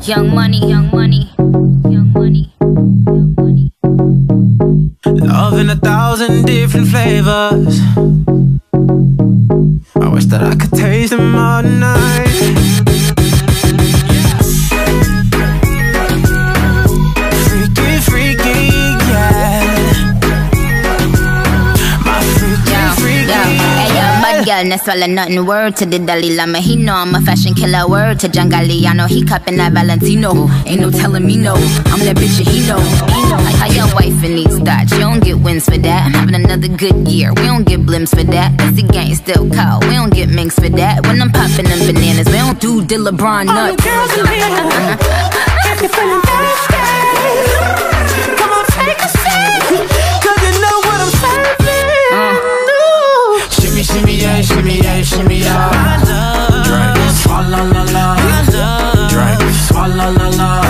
Young money, young money, young money, young money. Love in 1,000 different flavors. I wish that I could taste them all night. Freaky, freaky, yeah. My freaky, freaky, yeah. Bad girl, no swallow nothing. Word to the Dalai Lama, he know I'm a fashion killer. Word to John Galliano, he cupping that Valentino. Ain't no telling me no, I'm that bitch and he know. How your wife in these thoughts, you don't get wins for that. I'm having another good year, we don't get blimps for that. Cause the gang still cold, we don't get minks for that. When I'm popping them bananas, we don't do the LeBron nuts. All the girls in here, if you're feeling thirsty, come on, take a sip, cause you know what I'm serving. Shimmy, shimmy, yeah, shimmy, yeah, shimmy, yeah. Drink, swalla la la. Drink, swalla la la.